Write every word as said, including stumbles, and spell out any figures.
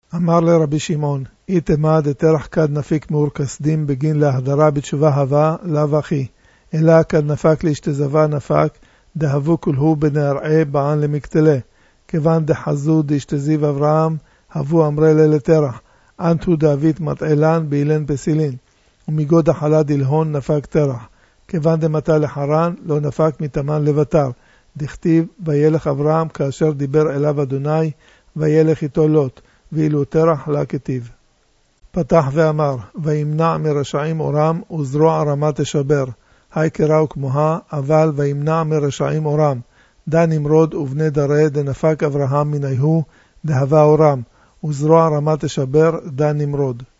אמר לרבי שמעון, איתמה דתרח כד נפיק מאור כסדים בגין להחדרה בתשובה הווה, לאו אחי, אלא כד נפק להשתזבה נפק, דהבו כולהו בנערעי בען למקטלה, כיוון דחזו דשתזיב אברהם, הבו אמרי ללתרח, אנטו דאבית מטעלן באילן פסילין, ומגוד החלה דלהון נפק תרח, כיוון דמתה לחרן לא נפק מתאמן לבטר, דכתיב וילך אברהם כאשר דיבר אליו אדוני, וילך איתו לוט, ואילו תרח לה כתיב. פתח ואמר, וימנע מרשעים אורם, וזרוע רמה תשבר, היי קראו כמוה, אבל וימנע מרשעים אורם, דה נמרוד ובני דרה דנפק אברהם מניהו, דהבה אורם, וזרוע רמה תשבר, דה נמרוד.